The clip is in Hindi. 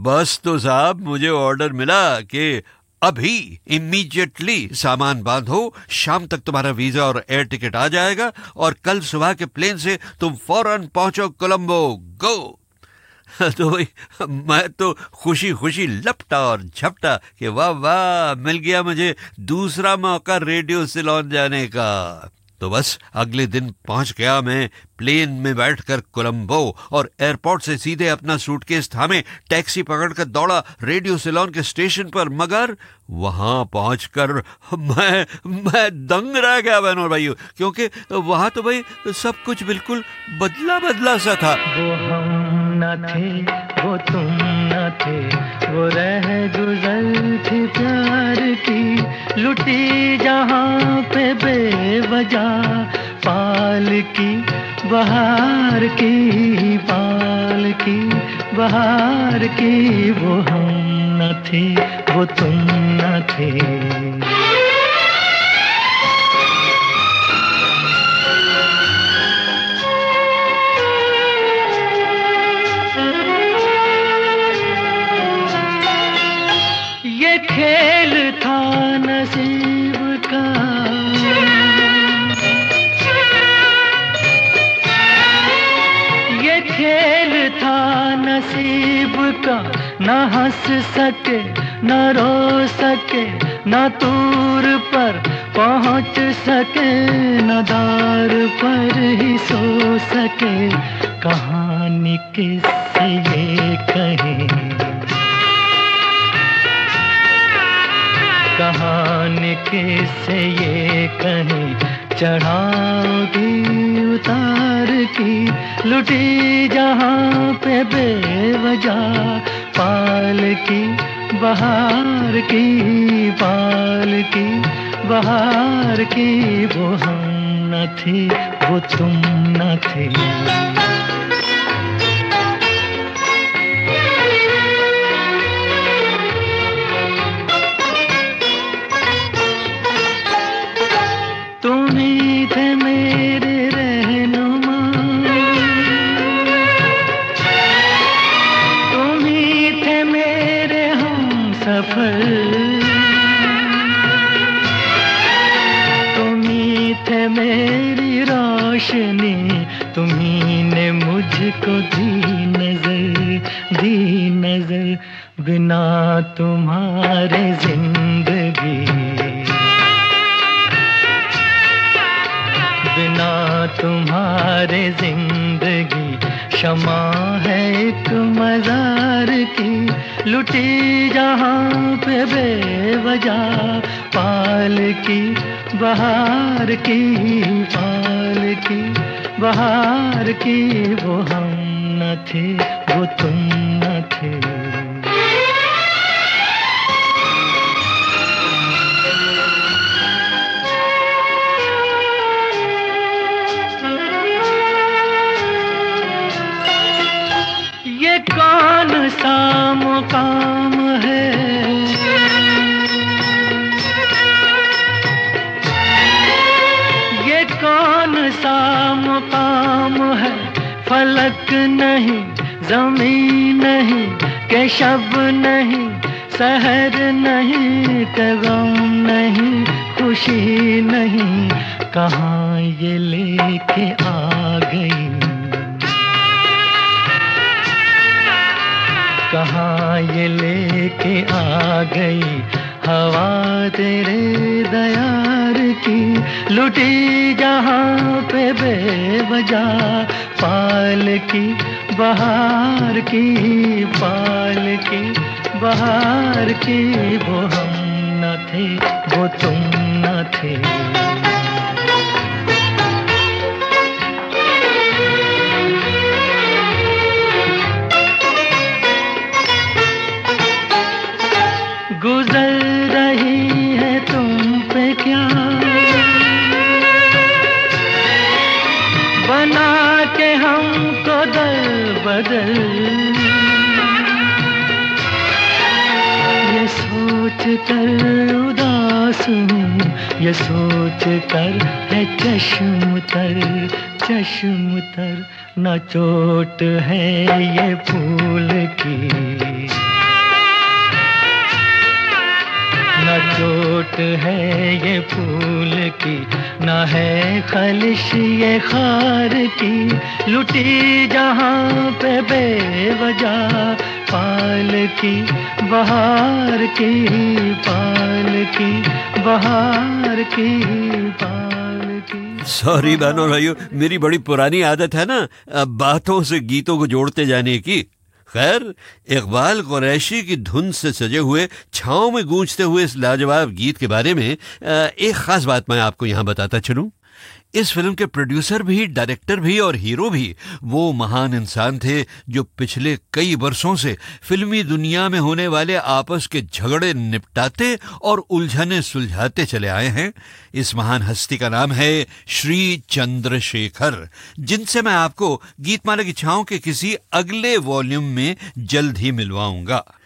बस तो साहब मुझे ऑर्डर मिला कि अभी इमीडिएटली सामान बांधो, शाम तक तुम्हारा वीजा और एयर टिकट आ जाएगा और कल सुबह के प्लेन से तुम फौरन पहुंचो कोलंबो। गो। तो भाई मैं तो खुशी खुशी लपटा और झपटा कि वाह वाह, मिल गया मुझे दूसरा मौका रेडियो सिलोन जाने का। तो बस अगले दिन पहुंच गया मैं प्लेन में बैठकर कोलंबो और एयरपोर्ट से सीधे अपना सूटकेस थामे टैक्सी पकड़कर दौड़ा रेडियो सिलोन के स्टेशन पर। मगर वहां पहुंचकर मैं दंग रह गया बहनों और भाइयों, क्योंकि वहां तो भाई सब कुछ बिल्कुल बदला बदला सा था। वो हम न थे, वो तुम न थे, वो रह गुजर थी प्यार की, लुटी जहां पे बेवजह पाल की बहार की, पाल की बहार की। वो हम न थे, वो तुम न थे। ये खेल था नसीब का, ये खेल था नसीब का, न हंस सके न रो सके, न दूर पर पहुंच सके, न दार पर ही सो सके। कहानी किससे ये कहें, कहानी किससे ये कहें, चढ़ाओगी उतार की, लुटी जहां पे बेवजह पाल की बहार की, पाल की बहार की। वो हम न थे, वो तुम न थे। तुम्ही थे मेरी रोशनी, तुम्ही ने मुझको दी नजर, दी नजर। बिना तुम्हारे जिंदगी, बिना तुम्हारे जिंदगी शमा है एक मजार की, लुटी जहां पे बेवजह पाल की बहार की, पाल की बहार की। वो हम न थे, वो तुम न थे। ये कौन सा मुकाम है, ये कौन सा मुकाम है, फलक नहीं ज़मीन नहीं, के शब नहीं सहर नहीं, के गम नहीं खुशी नहीं। कहाँ ये लेके आ गई, कहाँ ये लेके आ गई हवा तेरे दयार की, लुटी जहां पे बेवजह पाल की बहार की, पाल की बहार की। वो हम न थे, वो तुम न थे। गुजर रही है तुम पे क्या बना के हमको दल बदल, ये सोच कर उदास हूँ, ये सोच कर है चश्म तर, चश्म तर। न चोट है ये फूल की, चोट है ये फूल की, ना है खलिश ये खार की। लुटी जहाँ पे बेवजह पाल की बहार की, पाल की बहार की, पाल की। सॉरी बहनों भाइयों, मेरी बड़ी पुरानी आदत है ना बातों से गीतों को जोड़ते जाने की। खैर, इकबाल कुरैशी की धुन से सजे हुए छाँव में गूंजते हुए इस लाजवाब गीत के बारे में एक खास बात मैं आपको यहाँ बताता चलूं। इस फिल्म के प्रोड्यूसर भी, डायरेक्टर भी और हीरो भी वो महान इंसान थे जो पिछले कई वर्षों से फिल्मी दुनिया में होने वाले आपस के झगड़े निपटाते और उलझने सुलझाते चले आए हैं। इस महान हस्ती का नाम है श्री चंद्रशेखर, जिनसे मैं आपको गीतमाला की छाँव के किसी अगले वॉल्यूम में जल्द ही मिलवाऊंगा।